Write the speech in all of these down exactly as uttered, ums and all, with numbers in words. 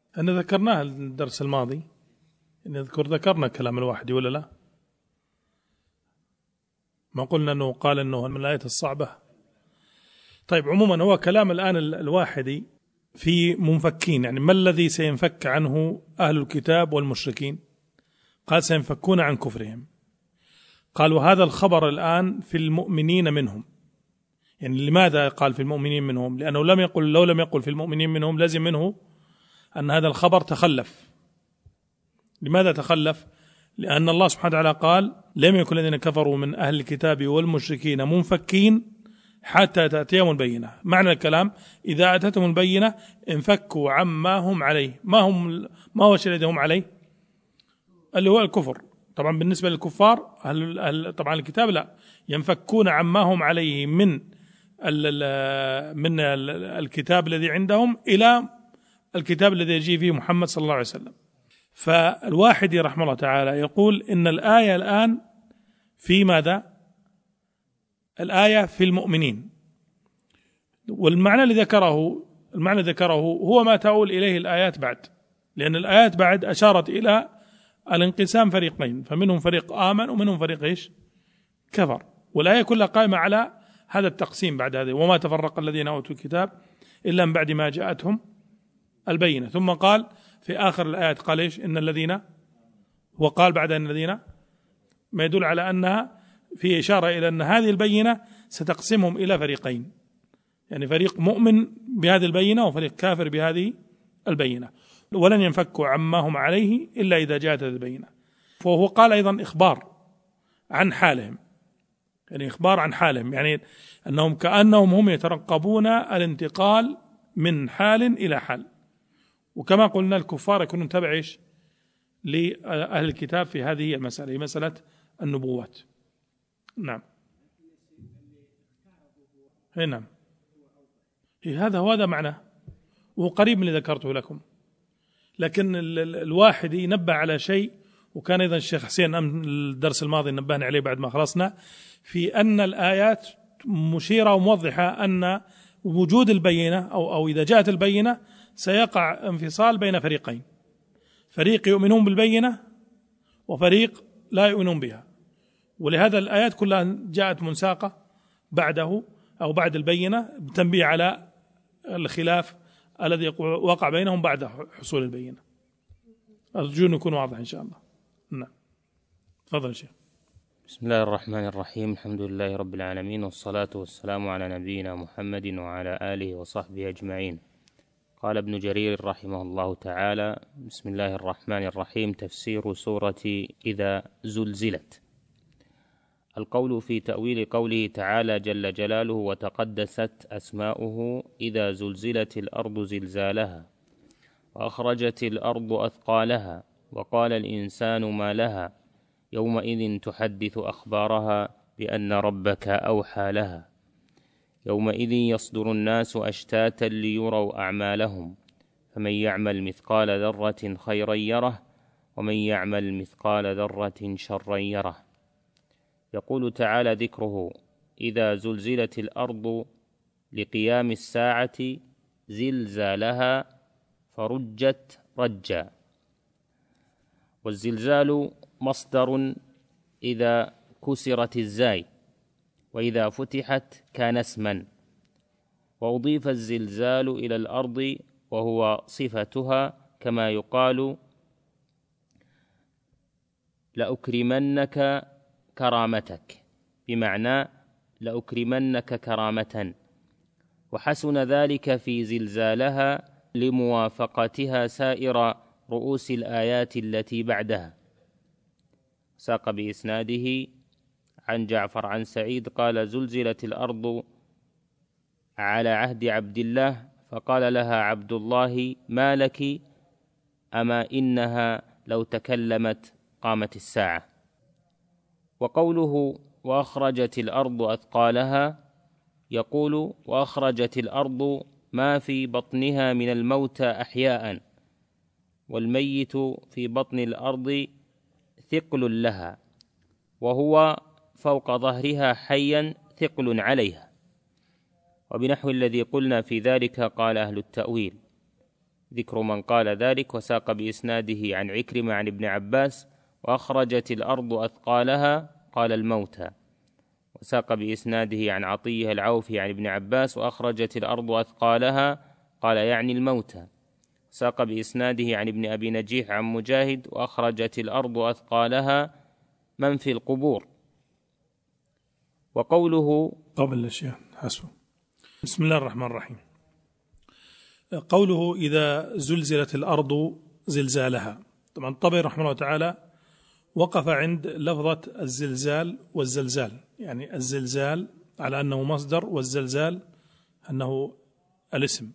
أنا ذكرناها الدرس الماضي، نذكر ذكرنا كلام الواحدي ولا لا؟ ما قلنا أنه قال أنه من الآية الصعبة. طيب عموما هو كلام الآن الواحدي في منفكين، يعني ما الذي سينفك عنه أهل الكتاب والمشركين؟ قال سينفكون عن كفرهم. قال وهذا الخبر الآن في المؤمنين منهم. يعني لماذا قال في المؤمنين منهم؟ لأنه لم يقل لو لم يقل في المؤمنين منهم لازم منه أن هذا الخبر تخلف. لماذا تخلف؟ لأن الله سبحانه وتعالى قال لم يكن الذين كفروا من أهل الكتاب والمشركين منفكين حتى تأتيهم البينة. معنى الكلام إذا أتتهم البينة انفكوا عما هم عليه. ما هم ما هو الشيء الذي هم عليه؟ اللي هو الكفر. طبعا بالنسبة للكفار أهل طبعا الكتاب لا، ينفكون عما هم عليه من من الكتاب الذي عندهم إلى الكتاب الذي يجي فيه محمد صلى الله عليه وسلم. فالواحدي رحمه الله تعالى يقول إن الآية الآن في ماذا؟ الآية في المؤمنين، والمعنى اللي ذكره المعنى ذكره هو ما تؤول إليه الآيات بعد، لأن الآيات بعد أشارت إلى الانقسام فريقين، فمنهم فريق آمن ومنهم فريق إيش؟ كفر. والآية كلها قائمة على هذا التقسيم بعد هذه، وما تفرق الذين أوتوا الكتاب إلا من بعد ما جاءتهم البينة. ثم قال في آخر الآيات قال إيش؟ إن الذين، وقال بعد أن الذين، ما يدل على أنها في إشارة إلى أن هذه البينة ستقسمهم إلى فريقين، يعني فريق مؤمن بهذه البينة وفريق كافر بهذه البينة، ولن ينفكوا عما هم عليه إلا إذا جاءت هذه البينة. فهو قال أيضا إخبار عن حالهم، يعني إخبار عن حالهم، يعني أنهم كأنهم هم يترقبون الانتقال من حال إلى حال. وكما قلنا الكفار يكونون تبع إيش؟ لأهل الكتاب في هذه المسألة، مسألة النبوات. نعم هي نعم هي هذا هو هذا معناه، وقريب من اللي ذكرته لكم. لكن الواحد ينبه على شيء، وكان أيضا الشيخ حسين الدرس الماضي نبهنا عليه بعد ما خلصنا، في أن الآيات مشيرة وموضحة أن وجود البينة أو أو إذا جاءت البينة سيقع انفصال بين فريقين، فريق يؤمنون بالبينة وفريق لا يؤمنون بها. ولهذا الآيات كلها جاءت منساقة بعده أو بعد البينة بتنبيه على الخلاف الذي وقع بينهم بعد حصول البينة. أرجو أن يكون واضح إن شاء الله. نعم تفضل شيخ. بسم الله الرحمن الرحيم، الحمد لله رب العالمين، والصلاة والسلام على نبينا محمد وعلى آله وصحبه أجمعين. قال ابن جرير رحمه الله تعالى: بسم الله الرحمن الرحيم. تفسير سورة إذا زلزلت. القول في تأويل قوله تعالى جل جلاله وتقدست أسماؤه: إذا زلزلت الأرض زلزالها وأخرجت الأرض أثقالها وقال الإنسان ما لها يومئذ تحدث أخبارها بأن ربك أوحى لها يومئذ يصدر الناس أشتاتا ليروا أعمالهم فمن يعمل مثقال ذرة خيرا يره ومن يعمل مثقال ذرة شرا يره. يقول تعالى ذكره: إذا زلزلت الأرض لقيام الساعة زلزالها فرجت رجا. والزلزال مصدر إذا كسرت الزاي، وإذا فتحت كان اسما، وأضيف الزلزال إلى الأرض وهو صفتها، كما يقال لأكرمنك كرامتك، بمعنى لأكرمنك كرامة. وحسن ذلك في زلزالها لموافقتها سائر رؤوس الآيات التي بعدها. ساق بإسناده عن جعفر عن سعيد قال: زلزلت الأرض على عهد عبد الله فقال لها عبد الله: ما لك؟ أما إنها لو تكلمت قامت الساعة. وقوله وأخرجت الأرض أثقالها، يقول: وأخرجت الأرض ما في بطنها من الموتى أحياء، والميت في بطن الأرض ثقل لها، وهو فوق ظهرها حيا ثقل عليها. وبنحو الذي قلنا في ذلك قال أهل التأويل. ذكر من قال ذلك، وساق بإسناده عن عكرمة عن ابن عباس: وأخرجت الأرض أثقالها قال الموتى. وساق بإسناده عن عطية العوفي عن ابن عباس: وأخرجت الأرض أثقالها قال يعني الموتى. ساق بإسناده عن ابن أبي نجيح عن مجاهد: وأخرجت الأرض أثقالها من في القبور. وقوله قبل الأشياء حسب. بسم الله الرحمن الرحيم. قوله إذا زلزلت الأرض زلزالها، طبعا الطبري رحمه الله تعالى وقف عند لفظة الزلزال والزلزال، يعني الزلزال على أنه مصدر، والزلزال أنه الاسم.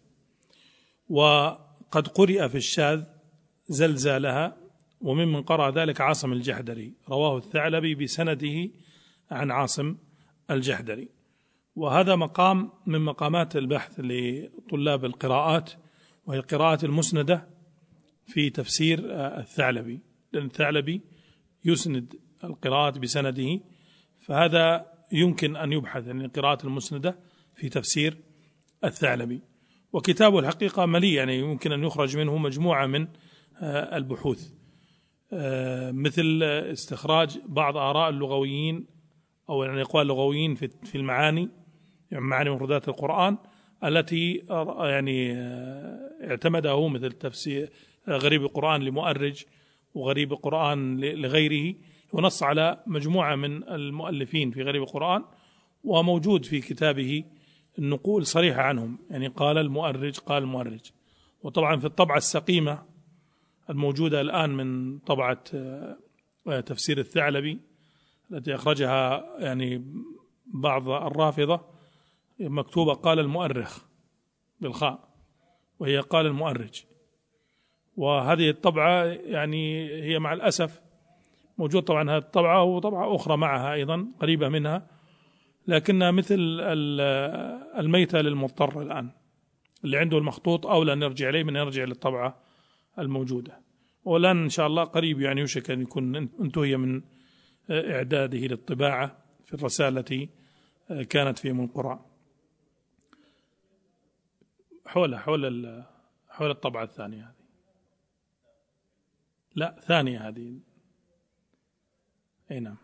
وقد قرئ في الشاذ زلزالها، وممن قرأ ذلك عاصم الجحدري، رواه الثعلبي بسنده عن عاصم الجحدري. وهذا مقام من مقامات البحث لطلاب القراءات، وهي القراءة المسندة في تفسير الثعلبي، لأن الثعلبي يسند القراءة بسنده، فهذا يمكن أن يبحث عن القراءة المسندة في تفسير الثعلبي. وكتابه الحقيقة مليء، يعني يمكن أن يخرج منه مجموعة من البحوث، مثل استخراج بعض آراء اللغويين أو يعني أقوال اللغويين في المعاني، يعني معاني مفردات القرآن التي يعني اعتمده، مثل تفسير غريب القرآن لمؤرج وغريب القرآن لغيره، ونص على مجموعة من المؤلفين في غريب القرآن، وموجود في كتابه النقول صريحة عنهم، يعني قال المؤرج قال المؤرج. وطبعا في الطبعة السقيمة الموجودة الآن من طبعة تفسير الثعلبي التي أخرجها يعني بعض الرافضة، مكتوبة قال المؤرخ بالخاء، وهي قال المؤرج. وهذه الطبعة يعني هي مع الأسف موجود طبعا هذه الطبعة وطبعة أخرى معها أيضا قريبة منها، لكنها مثل الميتة للمضطر الآن، اللي عنده المخطوط أولى أن يرجع إليه من يرجع للطبعة الموجودة. والآن إن شاء الله قريب يعني يوشك أن يكون انتهي من إعداده للطباعة في الرسالة التي كانت في أم القرى حول حول حول الطبعة الثانية هذه. لا ثانية هذه، أي نعم.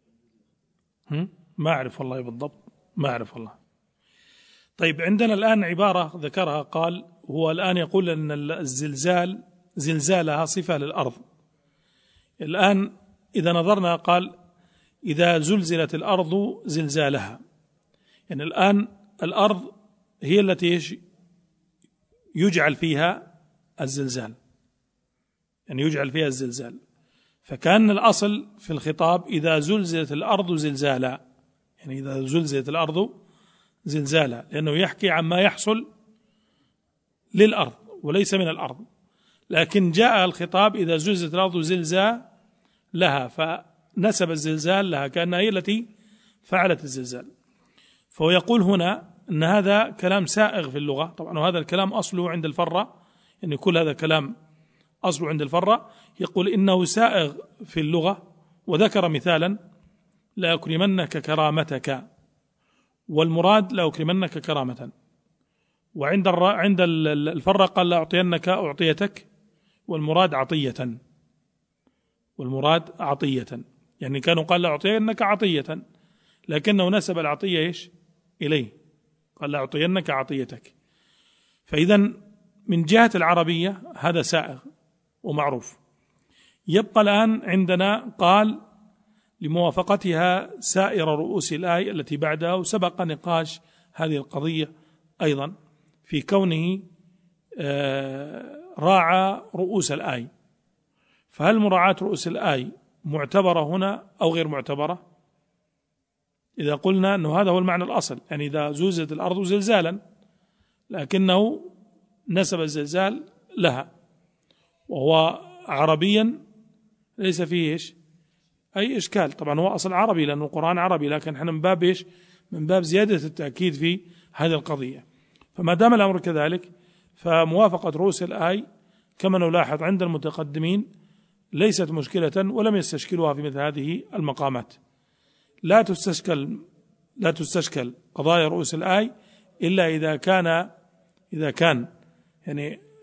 ما أعرف والله بالضبط، ما أعرف والله. طيب عندنا الآن عبارة ذكرها، قال هو الآن يقول أن الزلزال زلزالها صفة للأرض. الآن إذا نظرنا قال إذا زلزلت الأرض زلزالها، يعني الآن الأرض هي التي يجعل فيها الزلزال، يعني يجعل فيها الزلزال. فكان الأصل في الخطاب إذا زلزلت الأرض زلزالا، يعني إذا زلزلت الأرض زلزالا، لأنه يحكي عما يحصل للأرض وليس من الأرض. لكن جاء الخطاب إذا زلزلت الأرض زلزال لها، فنسب الزلزال لها كأنها هي التي فعلت الزلزال. فهو يقول هنا أن هذا كلام سائغ في اللغة طبعا، وهذا الكلام أصله عند الفرة، يعني كل هذا كلام أصله عند الفرة. يقول إنه سائغ في اللغة، وذكر مثالا: لا أكرمنك كرامتك، والمراد لا أكرمنك كرامة. وعند عند الفرة قال لا أعطينك أعطيتك، والمراد عطية، والمراد عطية، يعني كانوا قال لا أعطينك عطية، لكنه نسب العطية إيش إليه، قال لا أعطينك عطيتك. فإذا من جهة العربية هذا سائغ ومعروف. يبقى الآن عندنا قال لموافقتها سائر رؤوس الآية التي بعدها، وسبق نقاش هذه القضية أيضا في كونه راعى رؤوس الآية. فهل مراعاة رؤوس الآية معتبرة هنا أو غير معتبرة؟ إذا قلنا أنه هذا هو المعنى الأصل، يعني إذا زلزلت الأرض زلزالا، لكنه نسب الزلزال لها، وهو عربيا ليس فيه إيش أي إشكال. طبعا هو أصل عربي لأنه القرآن عربي، لكن احنا من باب إيش من باب زيادة التأكيد في هذه القضية. فما دام الأمر كذلك فموافقة رؤوس الآية كما نلاحظ عند المتقدمين ليست مشكلة، ولم يستشكلوها في مثل هذه المقامات. لا تستشكل لا تستشكل قضايا رؤوس الآية إلا إذا كان إذا كان يعني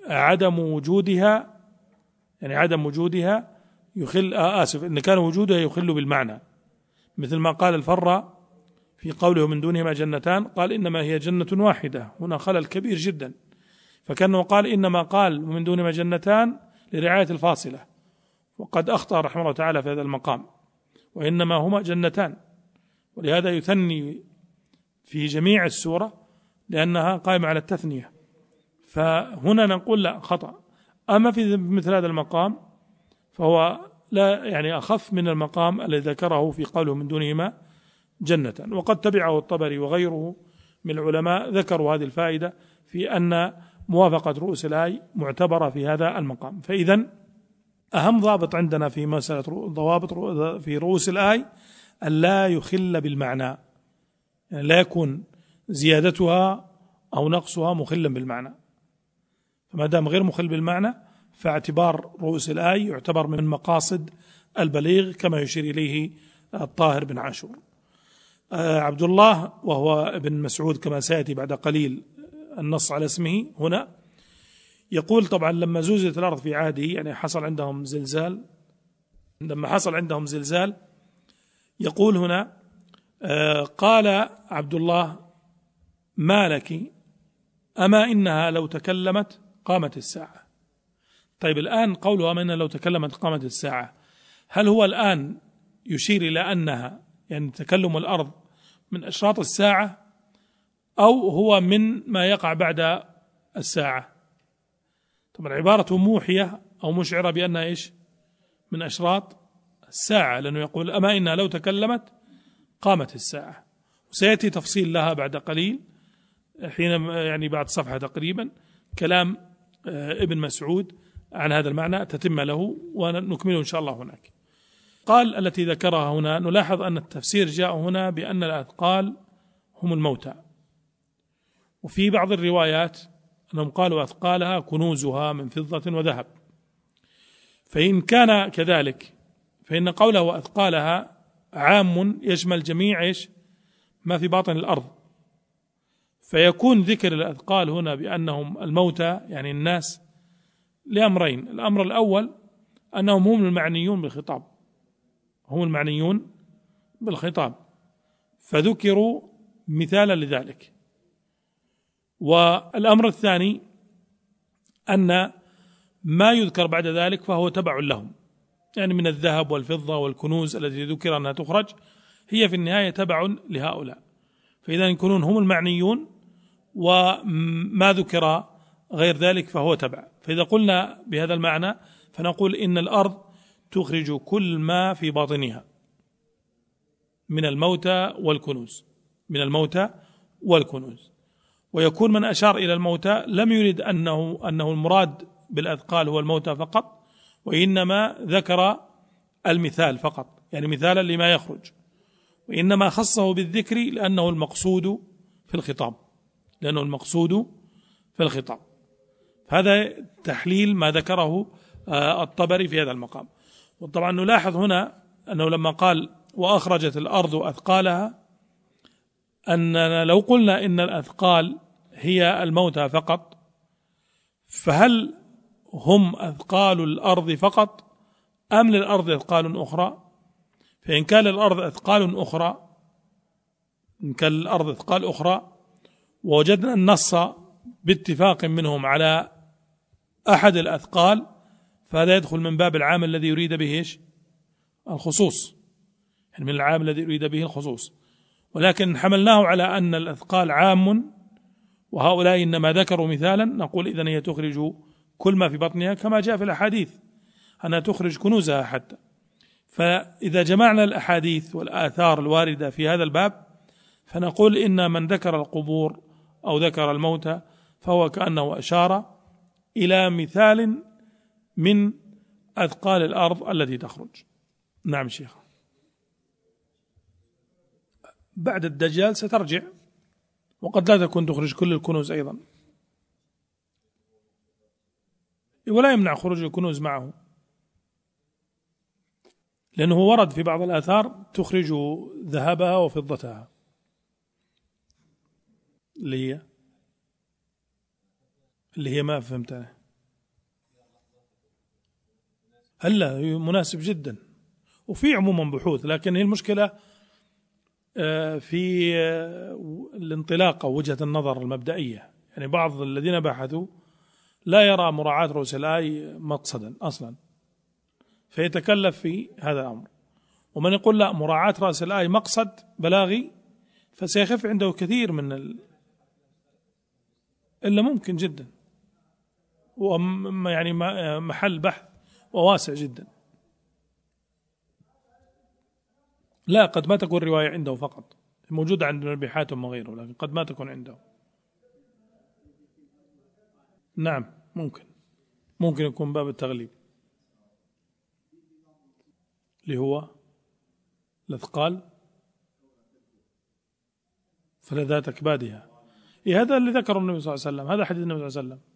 عدم وجودها يعني عدم وجودها يخل آه آسف إن كان وجودها يخل بالمعنى، مثل ما قال الفراء في قوله من دونهما جنتان، قال إنما هي جنة واحدة، هنا خلل كبير جدا، فكأنه قال إنما قال من دونهما جنتان لرعاية الفاصلة، وقد أخطأ رحمه الله تعالى في هذا المقام، وإنما هما جنتان، ولهذا يثني في جميع السورة لأنها قائمة على التثنية، فهنا نقول لا خطأ. أما في مثل هذا المقام فهو لا يعني أخف من المقام الذي ذكره في قوله من دونهما جنة، وقد تبعه الطبري وغيره من العلماء ذكروا هذه الفائدة في أن موافقة رؤوس الآي معتبرة في هذا المقام. فإذا أهم ضابط عندنا في مسألة ضوابط في رؤوس الآي أن لا يخل بالمعنى، يعني لا يكون زيادتها أو نقصها مخلا بالمعنى، فما دام غير مخل بالمعنى فاعتبار رؤوس الآي يعتبر من مقاصد البليغ كما يشير إليه الطاهر بن عاشور. عبد الله وهو ابن مسعود كما سيأتي بعد قليل النص على اسمه هنا، يقول طبعا لما زلزلت الأرض في عهده يعني حصل عندهم زلزال، لما حصل عندهم زلزال يقول هنا قال عبد الله ما لك أما إنها لو تكلمت قامت الساعة. طيب الآن قوله أما إنها لو تكلمت قامت الساعة، هل هو الآن يشير إلى أنها يعني تكلم الأرض من أشراط الساعة أو هو من ما يقع بعد الساعة؟ طبعا عبارة موحية أو مشعرة بأنها إيش من أشراط الساعة، لأنه يقول أما إنها لو تكلمت قامت الساعة، وسيأتي تفصيل لها بعد قليل حين يعني بعد صفحة تقريبا كلام ابن مسعود عن هذا المعنى تتم له ونكمله إن شاء الله هناك. قال التي ذكرها هنا نلاحظ أن التفسير جاء هنا بأن الأثقال هم الموتى، وفي بعض الروايات أنهم قالوا أثقالها كنوزها من فضة وذهب، فإن كان كذلك فإن قوله أثقالها عام يشمل جميع إيش ما في باطن الأرض، فيكون ذكر الأثقال هنا بأنهم الموتى يعني الناس لأمرين: الأمر الأول أنهم هم المعنيون بالخطاب، هم المعنيون بالخطاب فذكروا مثالا لذلك، والأمر الثاني أن ما يذكر بعد ذلك فهو تبع لهم، يعني من الذهب والفضة والكنوز التي ذكر أنها تخرج هي في النهاية تبع لهؤلاء، فإذا يكونون هم المعنيون وما ذكر غير ذلك فهو تبع. فإذا قلنا بهذا المعنى فنقول إن الأرض تخرج كل ما في باطنها من الموتى والكنوز، من الموتى والكنوز، ويكون من أشار إلى الموتى لم يرد أنه أنه المراد بالأثقال هو الموتى فقط، وإنما ذكر المثال فقط، يعني مثالا لما يخرج، وإنما خصه بالذكر لأنه المقصود في الخطاب، لأنه المقصود في الخطاب. هذا تحليل ما ذكره الطبري في هذا المقام. وطبعا نلاحظ هنا أنه لما قال وأخرجت الأرض أثقالها، أننا لو قلنا إن الأثقال هي الموتى فقط فهل هم أثقال الأرض فقط أم للأرض أثقال أخرى؟ فإن كان للأرض أثقال أخرى إن كان للأرض أثقال أخرى ووجدنا النص باتفاق منهم على أحد الأثقال فهذا يدخل من باب العام الذي يريد به إيش؟ الخصوص، يعني من العام الذي يريد به الخصوص، ولكن حملناه على أن الأثقال عام وهؤلاء إنما ذكروا مثالا، نقول إذن هي تخرج كل ما في بطنها كما جاء في الأحاديث أنها تخرج كنوزها حتى. فإذا جمعنا الأحاديث والآثار الواردة في هذا الباب فنقول إن من ذكر القبور أو ذكر الموتى فهو كأنه أشار إلى مثال من أثقال الأرض التي تخرج. نعم شيخ. بعد الدجال سترجع، وقد لا تكون تخرج كل الكنوز أيضا، ولا يمنع خروج الكنوز معه، لأنه ورد في بعض الآثار تخرج ذهبها وفضتها اللي هي اللي هي ما فهمتها. هلا مناسب جدا، وفي عموما بحوث، لكن هي المشكلة في الانطلاق أو وجهة النظر المبدئية. يعني بعض الذين بحثوا لا يرى مراعاة رؤوس الآي مقصدا أصلا، فيتكلف في هذا الأمر. ومن يقول لا، مراعاة رأس الآي مقصد بلاغي، فسيخف عنده كثير من ال... إلا ممكن جدا، وم يعني محل بحث وواسع جدا. لا، قد ما تكون رواية عنده فقط، موجودة عند ابن حاتم وغيره، لكن قد ما تكون عنده. نعم ممكن، ممكن يكون باب التغليب اللي هو الأثقال فلذات أكبادها. إيه هذا اللي ذكره النبي صلى الله عليه وسلم، هذا حديث النبي صلى الله عليه وسلم.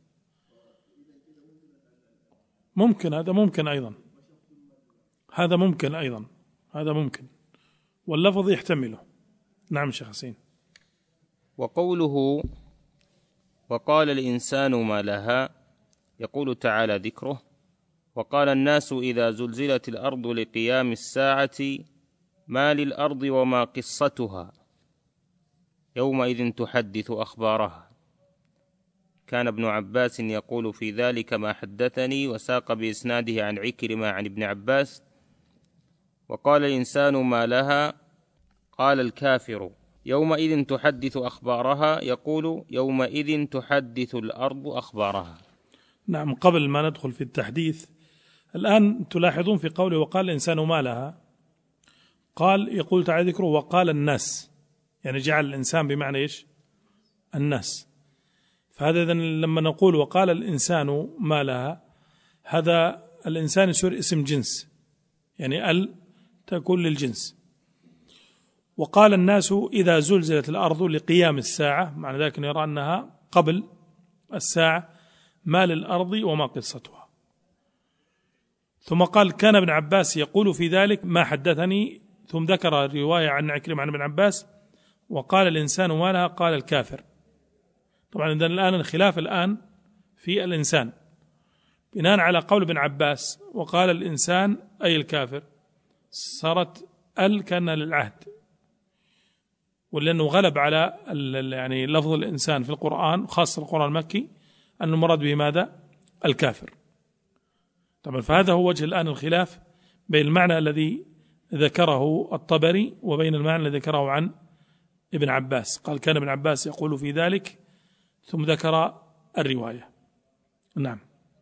ممكن، هذا ممكن أيضا، هذا ممكن أيضا، هذا ممكن، واللفظ يحتمله. نعم شيخ حسين. وقوله وقال الإنسان ما لها، يقول تعالى ذكره: وقال الناس إذا زلزلت الأرض لقيام الساعة ما للأرض وما قصتها يومئذ تحدث أخبارها. كان ابن عباس يقول في ذلك ما حدثني، وساق بإسناده عن عكرمة عن ابن عباس: وقال الإنسان ما لها، قال الكافر يومئذ تحدث أخبارها، يقول يومئذ تحدث الأرض أخبارها. نعم. قبل ما ندخل في التحديث، الآن تلاحظون في قوله وقال الإنسان ما لها، قال يقول تعالى ذكره وقال الناس، يعني جعل الإنسان بمعنى إيش؟ الناس. فهذا إذن لما نقول وقال الإنسان ما لها، هذا الإنسان يصير اسم جنس، يعني ال تكون للجنس. وقال الناس إذا زلزلت الأرض لقيام الساعة، معنى ذلك يرى أنها قبل الساعة، ما للأرض وما قصتها. ثم قال كان ابن عباس يقول في ذلك ما حدثني، ثم ذكر رواية عن عكرمة عن ابن عباس وقال الإنسان ما لها، قال الكافر. طبعا إذن الآن الخلاف الآن في الإنسان بناء على قول ابن عباس وقال الإنسان أي الكافر، صارت ال كان للعهد، ولأنه غلب على يعني لفظ الإنسان في القرآن، خاصة القرآن المكي، أن المراد به ماذا؟ الكافر. طبعا فهذا هو وجه الآن الخلاف بين المعنى الذي ذكره الطبري وبين المعنى الذي ذكره عن ابن عباس. قال كان ابن عباس يقول في ذلك، ثم ذكر الرواية. نعم.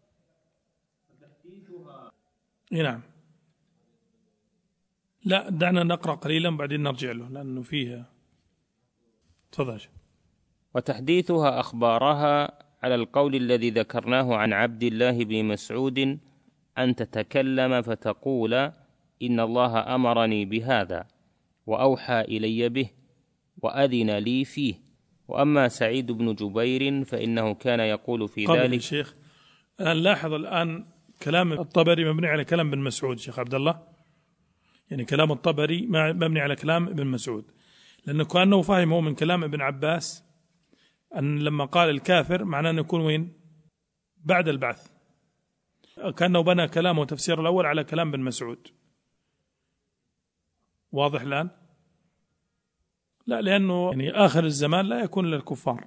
نعم. لا، دعنا نقرأ قليلا بعدين نرجع له لأنه فيه. تفضل. وتحديثها أخبارها على القول الذي ذكرناه عن عبد الله بن مسعود أن تتكلم فتقول إن الله أمرني بهذا وأوحى إلي به وأذن لي فيه. وأما سعيد بن جبير فإنه كان يقول في قبل ذلك. الشيخ الآن لاحظ الآن كلام الطبري مبني على كلام بن مسعود. شيخ عبد الله، يعني كلام الطبري مبني على كلام ابن مسعود، لأنه كأنه فاهمه من كلام ابن عباس أن لما قال الكافر معناه أنه يكون وين؟ بعد البعث. كأنه بنى كلامه وتفسير الأول على كلام بن مسعود. واضح الآن؟ لا، لأنه يعني آخر الزمان لا يكون للكفار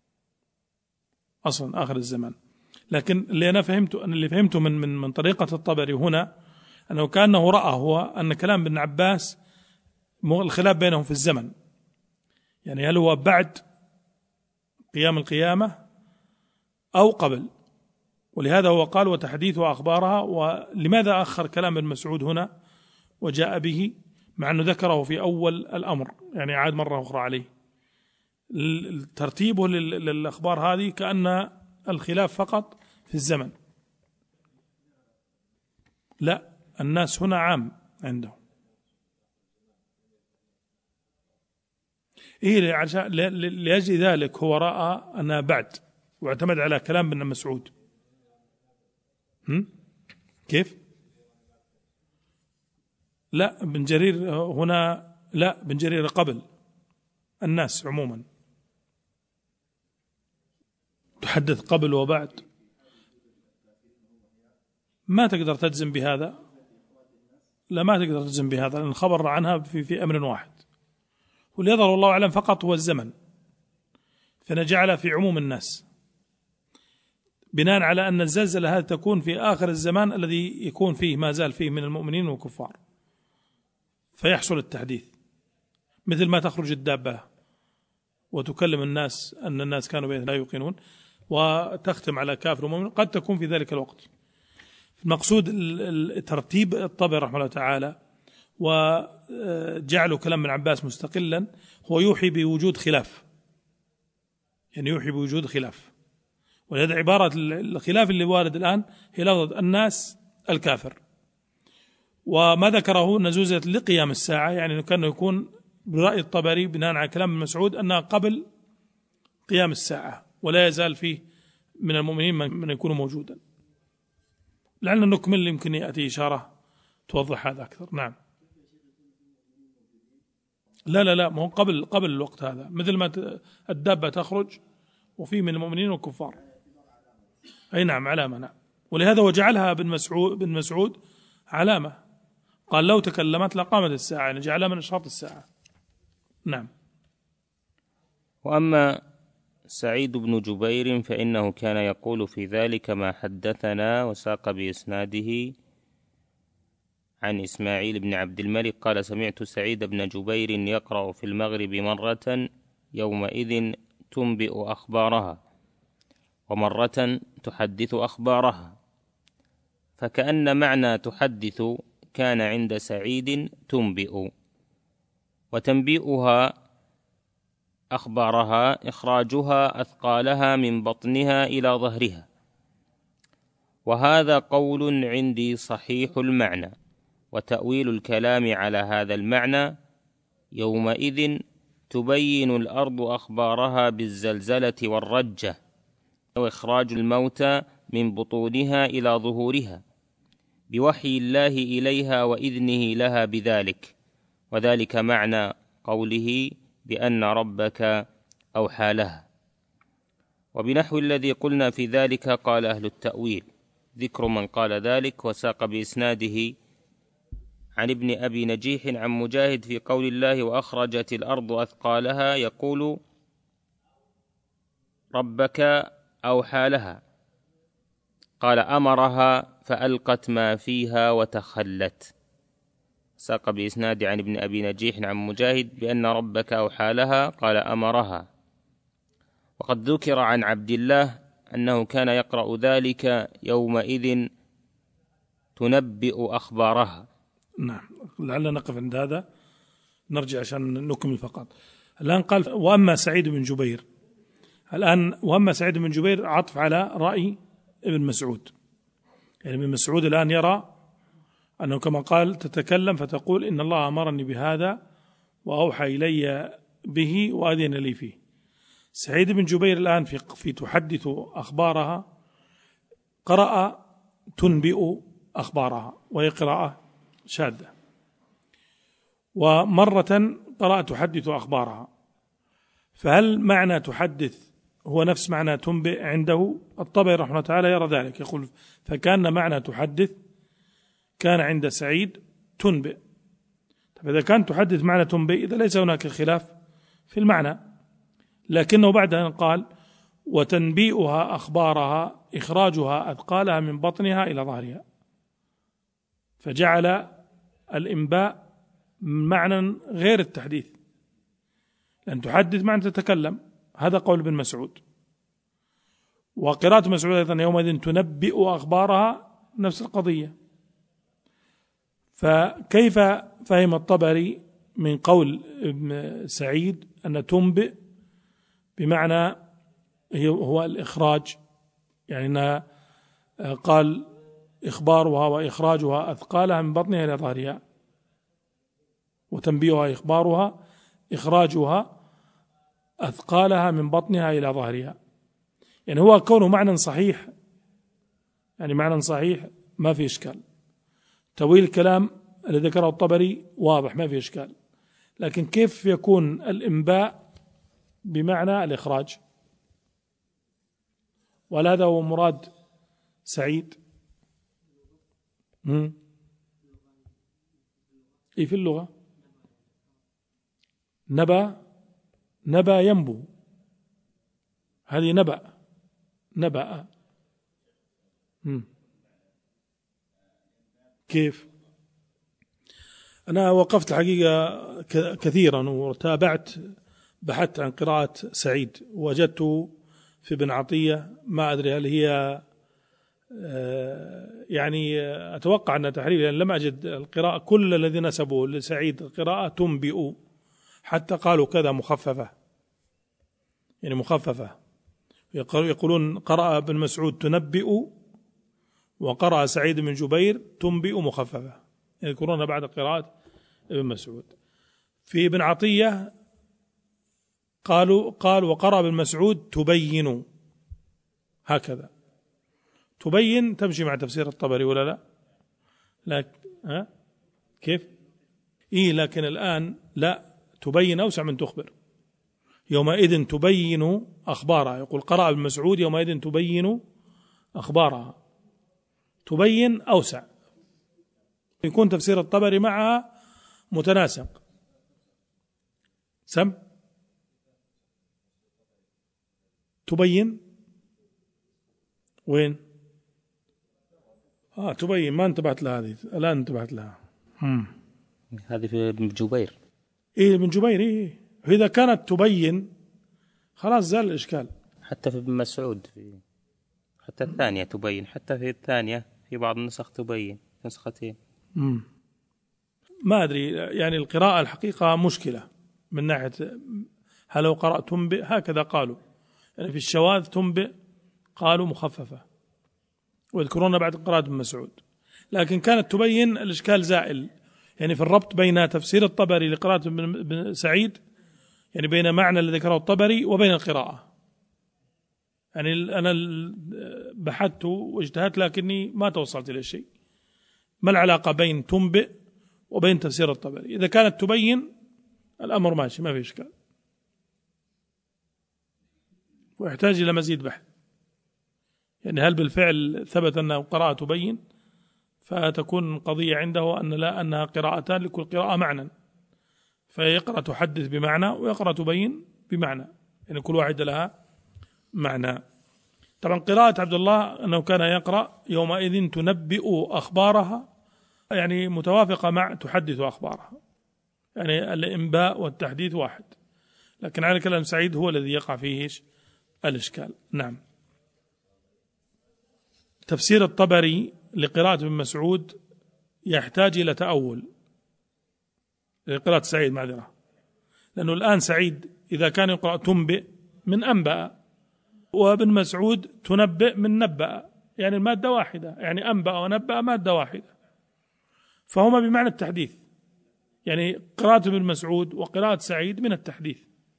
أصلا، آخر الزمان. لكن اللي أنا فهمته، أن اللي فهمته من من من طريقة الطبري هنا أنه كأنه رأى هو أن كلام ابن عباس الخلاف بينهم في الزمن، يعني هل هو بعد قيام القيامة أو قبل، ولهذا هو قال وتحديثها أخبارها. ولماذا أخر كلام ابن مسعود هنا وجاء به مع أنه ذكره في أول الأمر، يعني عاد مرة أخرى عليه ترتيبه للأخبار هذه، كأن الخلاف فقط في الزمن. لا، الناس هنا عام عندهم. إيه، عشان لأجل ذلك هو رأى أنها بعد، واعتمد على كلام ابن مسعود. هم؟ كيف؟ لا، بن جرير هنا، لا، بن جرير قبل الناس عموما، تحدث قبل وبعد. ما تقدر تجزم بهذا، لا ما تقدر تجزم بهذا، لأن الخبر عنها في, في أمر واحد، واللي يظهر الله أعلم فقط هو الزمن، فنجعل في عموم الناس بناء على أن الزلزلة هذه تكون في آخر الزمان الذي يكون فيه ما زال فيه من المؤمنين والكفار، فيحصل التحديث، مثل ما تخرج الدابة وتكلم الناس أن الناس كانوا لا يوقنون وتختم على كافر ومؤمن، قد تكون في ذلك الوقت. المقصود ترتيب الطبري رحمه الله تعالى وجعله كلام ابن عباس مستقلا هو يوحي بوجود خلاف، يعني يوحي بوجود خلاف، ولهذا عبارة الخلاف اللي وارد الآن هي لفظ الناس الكافر. وما ذكره نزوزة لقيام الساعة، يعني كأنه يكون برأي الطبري بناء على كلام المسعود أنها قبل قيام الساعة، ولا يزال فيه من المؤمنين من يكون موجودا. لعلنا نكمل، يمكن يأتي إشارة توضح هذا أكثر. نعم. لا لا لا ما هو قبل قبل الوقت هذا، مثل ما الدابة تخرج وفي من المؤمنين والكفار. أي نعم علامة. نعم. ولهذا وجعلها ابن مسعود بن مسعود علامة، قال لو تكلمت لقامت الساعة، يعني جعلها من أشراط الساعة. نعم. وأما سعيد بن جبير فإنه كان يقول في ذلك ما حدثنا وساق بإسناده عن إسماعيل بن عبد الملك قال سمعت سعيد بن جبير يقرأ في المغرب مرة يومئذ تنبئ أخبارها، ومرة تحدث أخبارها، فكأن معنى تحدث كان عند سعيد تنبئ، وتنبئها أخبارها إخراجها أثقالها من بطنها إلى ظهرها، وهذا قول عندي صحيح المعنى، وتأويل الكلام على هذا المعنى يومئذ تبين الأرض أخبارها بالزلزلة والرجة، وإخراج الموتى من بطونها إلى ظهورها بوحي الله إليها وإذنه لها بذلك، وذلك معنى قوله بأن ربك أوحى لها. وبنحو الذي قلنا في ذلك قال أهل التأويل، ذكر من قال ذلك وساق بإسناده عن ابن أبي نجيح عن مجاهد في قول الله وأخرجت الأرض أثقالها يقول ربك أوحى لها، قال أمرها فألقت ما فيها وتخلت. ساق بإسناد عن ابن أبي نجيح عن مجاهد بأن ربك أوحى لها قال أمرها. وقد ذكر عن عبد الله أنه كان يقرأ ذلك يومئذ تنبئ أخبارها. نعم. لعلنا نقف عند هذا، نرجع عشان نكمل فقط. الآن قال وأما سعيد بن جبير، الآن وأما سعيد بن جبير عطف على رأي ابن مسعود، يعني ابن مسعود الآن يرى أنه كما قال تتكلم فتقول إن الله أمرني بهذا وأوحى إلي به وأذن لي فيه. سعيد بن جبير الآن في, في تحدث أخبارها قرأ تنبئ أخبارها، وهي قراءة شاذة، ومرة قرأ تحدث أخبارها، فهل معنى تحدث هو نفس معنى تنبئ عنده؟ الطبري رحمه الله تعالى يرى ذلك، يقول فكان معنى تحدث كان عند سعيد تنبئ. طيب إذا كان تحدث معنى تنبئ إذا ليس هناك خلاف في المعنى، لكنه بعد أن قال وتنبيئها أخبارها إخراجها أثقالها من بطنها إلى ظهرها، فجعل الإنباء معنى غير التحديث، لأن تحدث معنى تتكلم، هذا قول ابن مسعود. وقراءة مسعود أيضا يومئذ تنبئ أخبارها نفس القضية. فكيف فهم الطبري من قول ابن سعيد أن تنبئ بمعنى هو الإخراج، يعني أنها قال إخبارها وإخراجها أثقالها من بطنها إلى ظهرها، وتنبيهها إخبارها إخراجها أثقالها من بطنها إلى ظهرها، يعني هو كونه معنى صحيح، يعني معنى صحيح ما في إشكال. تأويل الكلام الذي ذكره الطبري واضح ما في إشكال، لكن كيف يكون الإنباء بمعنى الإخراج؟ وهذا هو مراد سعيد. مم. إيه في اللغة نبأ نبأ ينبو، هذه نبأ نبأ. مم. كيف؟ أنا وقفت الحقيقة كثيرا وتابعت، بحثت عن قراءة سعيد، وجدت في ابن عطية، ما أدري هل هي يعني أتوقع أنها تحريف، لأن لم أجد القراءة، كل الذي نسبوا لسعيد القراءة تنبئ، حتى قالوا كذا مخففة، يعني مخففة، يقولون قرأ ابن مسعود تنبئ، وقرأ سعيد بن جبير تنبئ مخففة، يذكرون بعد قراءة ابن مسعود. في ابن عطية قالوا قال وقرأ ابن مسعود تبين، هكذا تبين تمشي مع تفسير الطبري ولا لا؟ لكن ها كيف؟ إيه لكن الآن لا، تبين أوسع من تخبر. يومئذ تبين أخبارها، يقول قرأ ابن مسعود يومئذ تبين أخبارها، تبين أوسع، يكون تفسير الطبري معها متناسق. سم تبين وين؟ آه تبين، ما انتبهت لها هذه، الآن انتبهت لها. مم. هذه في ابن جبير. إيه ابن جبير، إيه إذا كانت تبين خلاص زال الإشكال. حتى في ابن مسعود في حتى الثانية تبين، حتى في الثانية في بعض النسخ تبين نسختين. مم. ما أدري، يعني القراءة الحقيقة مشكلة من ناحية هل لو قرأت تنبئ هكذا قالوا، يعني في الشواذ تنبئ قالوا مخففة، ويذكرون بعد قراءة ابن مسعود، لكن كانت تبين الإشكال زائل، يعني في الربط بين تفسير الطبري لقراءة ابن سعيد، يعني بين معنى الذي ذكره الطبري وبين القراءة. يعني أنا بحثت واجتهدت لكني ما توصلت إلى شيء، ما العلاقة بين تنبئ وبين تفسير الطبري؟ إذا كانت تبين الأمر ماشي ما في إشكال، ويحتاج إلى مزيد بحث، يعني هل بالفعل ثبت أنه قراءة تبين، فتكون القضية عنده أن لا، أنها قراءتان لكل قراءة معنى، فيقرأ تحدث بمعنى ويقرأ تبين بمعنى، يعني كل واحدة لها معنى. طبعا قراءة عبد الله أنه كان يقرأ يومئذ تنبئ أخبارها، يعني متوافقة مع تحدث أخبارها، يعني الإنباء والتحديث واحد، لكن على كلام سعيد هو الذي يقع فيه الإشكال. نعم. تفسير الطبري لقراءة ابن مسعود يحتاج إلى تأول، لقراءة سعيد معذرة، لأنه الآن سعيد إذا كان يقرأ تنبئ من أنبأ، وابن مسعود تنبئ من نبأ، يعني المادة واحدة، يعني أنبأ ونبأ مادة واحدة، فهما بمعنى التحديث، يعني قراءة ابن مسعود وقراءة سعيد من التحديث.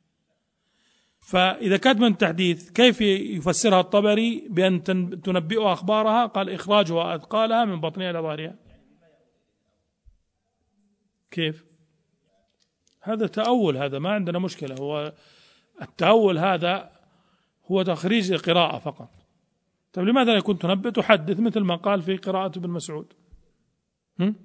فإذا كانت من التحديث كيف يفسرها الطبري بأن تنبئ أخبارها؟ قال إخراجها أثقالها من بطنها إلى ظهرها. كيف؟ هذا تأول، هذا ما عندنا مشكلة، هو التأول هذا هو تخريج القراءة فقط. طيب لماذا لا يكون تنبئ تحدث مثل ما قال في قراءة ابن مسعود هم؟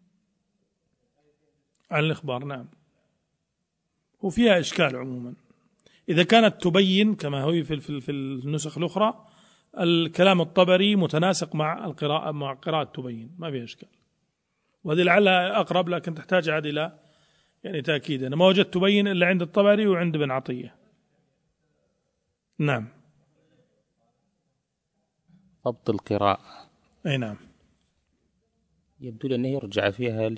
عن الإخبار؟ نعم. وفيها إشكال عموما، إذا كانت تبين كما هو في في النسخ الأخرى، الكلام الطبري متناسق مع القراءة، مع قراءة تبين، ما فيها إشكال، وهذه لعلها أقرب، لكن تحتاج عاد إلى يعني تأكيد. أنا ما وجدت تبين إلا عند الطبري وعند ابن عطية. نعم. ضبط القراءة، أي نعم، يبدو لي أنه يرجع فيها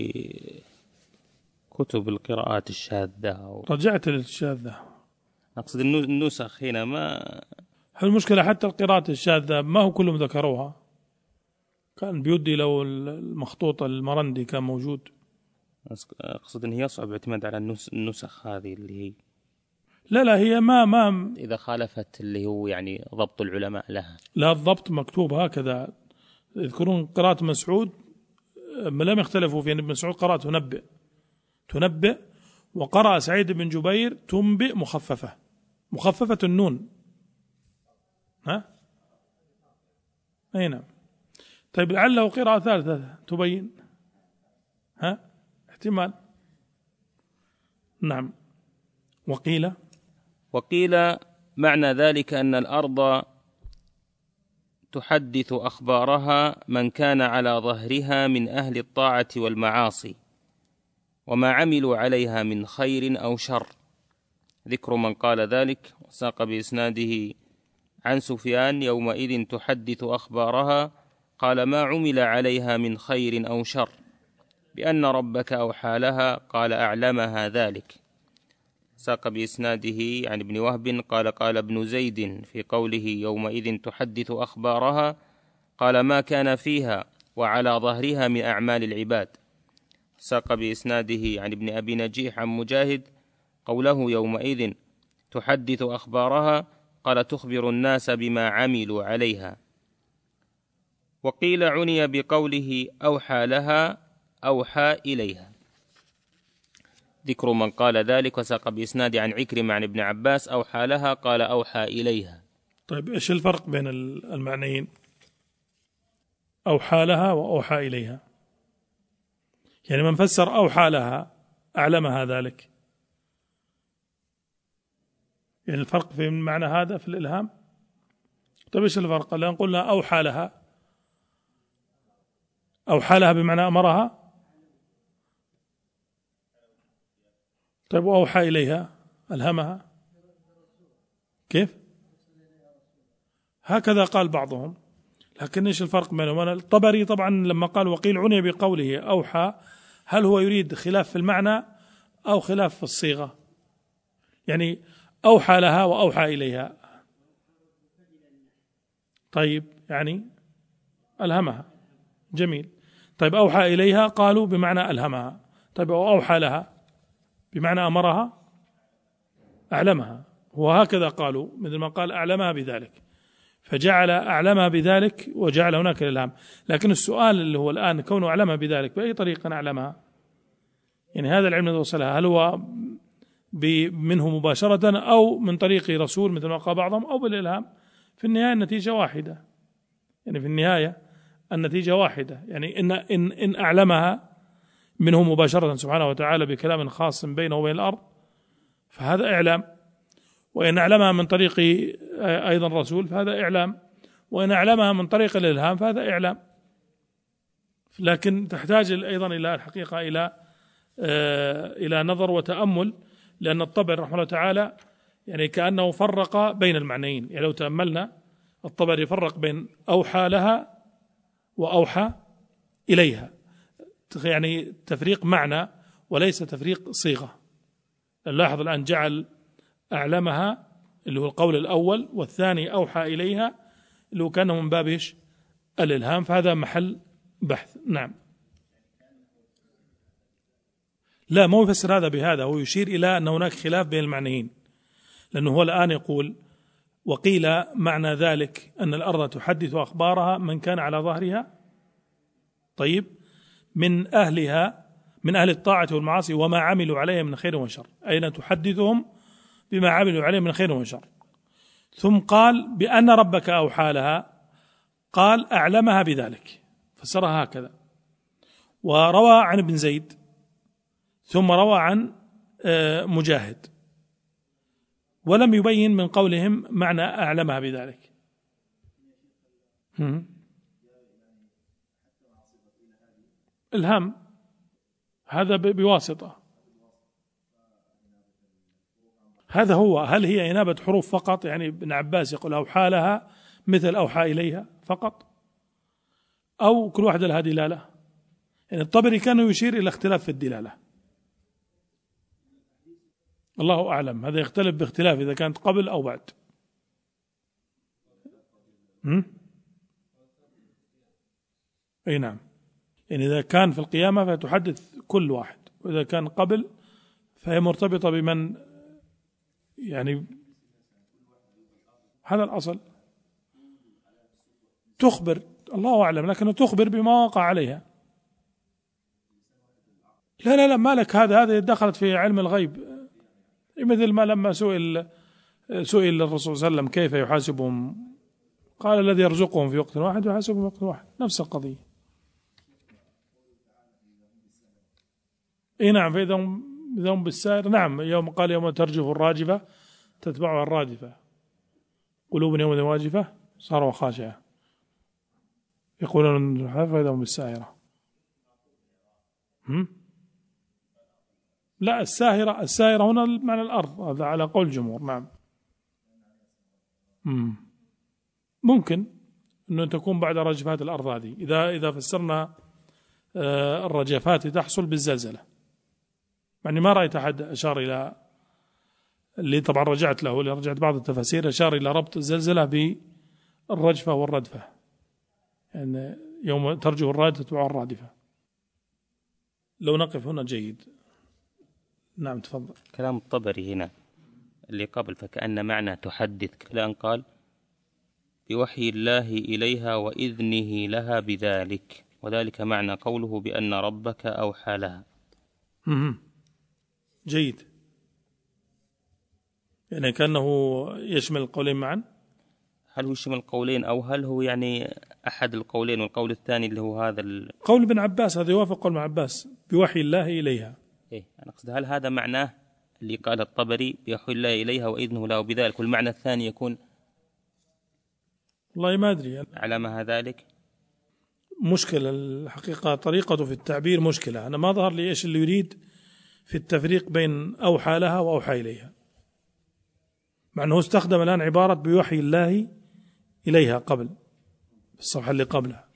لكتب القراءات الشاذة. رجعت للشاذة، أقصد النسخ هنا ما المشكلة حتى القراءات الشاذة ما هو كلهم ذكروها، كان بيدي لو المخطوط المرندي كان موجود. أقصد أنه يصعب اعتماد على النسخ هذه اللي هي لا لا هي ما ما إذا خالفت اللي هو يعني ضبط العلماء لها. لا الضبط مكتوب هكذا، يذكرون قراءة مسعود لم يختلفوا في أن ابن مسعود قرأ تنبئ تنبئ وقرأ سعيد بن جبير تنبئ مخففة، مخففة النون. ها؟ أي نعم. طيب لعله قراءة ثالثة تبين، ها احتمال. نعم. وقيل وقيل معنى ذلك أن الأرض تحدث أخبارها من كان على ظهرها من أهل الطاعة والمعاصي وما عملوا عليها من خير أو شر. ذكر من قال ذلك، وساق بإسناده عن سفيان: يومئذ تحدث أخبارها، قال: ما عمل عليها من خير أو شر، بأن ربك أوحى لها، قال: أعلمها ذلك. ساق بإسناده عن ابن وهب قال: قال ابن زيد في قوله يومئذ تحدث أخبارها، قال: ما كان فيها وعلى ظهرها من أعمال العباد. ساق بإسناده عن ابن أبي نجيح عن مجاهد قوله يومئذ تحدث أخبارها، قال: تخبر الناس بما عملوا عليها. وقيل عني بقوله أوحى لها أوحى إليها. ذكر من قال ذلك، وساق بإسناد عن عكرمة عن ابن عباس: أوحى لها، قال: أوحى إليها. طيب إيش الفرق بين المعنيين؟ أوحى لها وأوحى إليها، يعني من فسر أوحى لها أعلمها ذلك، يعني الفرق في معنى هذا في الإلهام. طيب إيش الفرق؟ لأن قلنا أوحى لها، أوحى لها بمعنى أمرها. طيب وأوحى إليها ألهمها، كيف؟ هكذا قال بعضهم، لكن إيش الفرق بينهم؟ الطبري طبعا لما قال وقيل عني بقوله أوحى، هل هو يريد خلاف في المعنى أو خلاف في الصيغة؟ يعني أوحى لها وأوحى إليها، طيب يعني ألهمها، جميل. طيب أوحى إليها قالوا بمعنى ألهمها، طيب وأوحى لها بمعنى أمرها أعلمها، وهكذا قالوا مثل ما قال أعلمها بذلك، فجعل أعلمها بذلك وجعل هناك الإلهام. لكن السؤال اللي هو الآن كونه أعلمها بذلك بأي طريقة أعلمها؟ يعني هذا العلم الذي وصلها هل هو منه مباشرة أو من طريق رسول مثل ما قال بعضهم أو بالإلهام؟ في النهاية النتيجة واحدة، يعني في النهاية النتيجة واحدة، يعني إن, إن, إن أعلمها منه مباشرة سبحانه وتعالى بكلام خاص بينه وبين الأرض فهذا إعلام، وإن أعلمها من طريق أيضا رسول فهذا إعلام، وإن أعلمها من طريق الإلهام فهذا إعلام. لكن تحتاج أيضا إلى الحقيقة إلى إلى نظر وتأمل، لأن الطبري رحمه الله تعالى يعني كأنه فرق بين المعنيين. يعني لو تأملنا الطبري فرق بين أوحى لها وأوحى إليها، يعني تفريق معنى وليس تفريق صيغة. نلاحظ الآن جعل أعلمها اللي هو القول الأول، والثاني أوحى إليها اللي هو كان من باب إيش؟ الإلهام، فهذا محل بحث. نعم. لا، مو يفسر هذا بهذا، هو يشير إلى أن هناك خلاف بين المعنيين، لأنه هو الآن يقول وقيل معنى ذلك أن الأرض تحدث أخبارها من كان على ظهرها، طيب من أهلها من أهل الطاعة والمعاصي وما عملوا عليها من خير وشر، أين تحدثهم بما عملوا عليه من خير وشر. ثم قال بأن ربك أوحى لها، قال أعلمها بذلك، فسرها هكذا. وروى عن ابن زيد، ثم روى عن مجاهد، ولم يبين من قولهم معنى أعلمها بذلك. الهم هذا بواسطة، هذا هو. هل هي إنابة حروف فقط؟ يعني ابن عباس يقول أوحى لها مثل أوحى إليها فقط، أو كل واحدة لها دلالة؟ يعني الطبري كان يشير إلى اختلاف في الدلالة، الله أعلم، هذا يختلف باختلاف إذا كانت قبل أو بعد. هم؟ أي نعم، يعني إذا كان في القيامة فتحدث كل واحد، وإذا كان قبل فهي مرتبطة بمن، يعني هذا الأصل، تخبر، الله أعلم، لكنه تخبر بما وقع عليها. لا لا لا، ما لك، هذا هذا دخلت في علم الغيب، مثل ما لما سئل سئل الرسول صلى الله عليه وسلم كيف يحاسبهم قال الذي يرزقهم في وقت واحد ويحاسبهم في وقت واحد، نفس القضية. إيه نعم، فإذا هم بالسائر، نعم، يوم قال يوم ترجف الراجفة تتبعها الرادفة، قلوب يوم واجفة صاروا خاشعة، يقولون فإذا هم بالسائرة. هم؟ لا، الساهرة الساهرة هنا معنى الأرض، هذا على قول الجمهور. نعم. مم. ممكن أنه تكون بعد رجفات الأرض هذه، إذا إذا فسرنا الرجفات تحصل بالزلزلة، يعني ما رأيت أحد أشار إلى، اللي طبعا رجعت له، اللي رجعت بعض التفاسير أشار إلى ربط الزلزلة بالرجفة والردفة، يعني يوم ترجف الرادفة تتبعها الرادفة. لو نقف هنا جيد. نعم تفضل. كلام الطبري هنا اللي قبل، فكأن معنى تحدث كلام قال بوحي الله إليها وإذنه لها بذلك، وذلك معنى قوله بأن ربك أوحى لها. جيد، يعني كأنه يشمل القولين معا. هل هو يشمل القولين أو هل هو يعني أحد القولين، والقول الثاني اللي هو هذا ال... قول ابن عباس، هذا يوافق قول ابن عباس بوحي الله إليها. إيه، أنا أقصد هل هذا معناه اللي قال الطبري بوحي الله إليها وإذنه له بذلك، والمعنى الثاني يكون والله ما أدري يعني. على ما ذلك مشكلة الحقيقة، طريقته في التعبير مشكلة، أنا ما ظهر لي إيش اللي يريد في التفريق بين أوحى لها وأوحى إليها، مع أنه استخدم الآن عبارة بوحي الله إليها قبل في الصفحة اللي قبلها،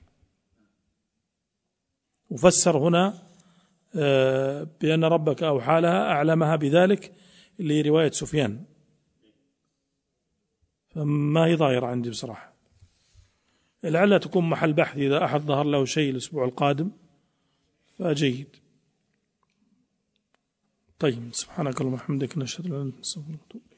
وفسر هنا بأن ربك أوحى لها أعلمها بذلك اللي رواية سفيان، فما هي ظاهرة عندي بصراحة. لعلها تكون محل بحث إذا أحد ظهر له شيء الأسبوع القادم فجيد. طيب، سبحانك اللهم وبحمدك، نشهد أن لا إله إلا أنت، نستغفرك.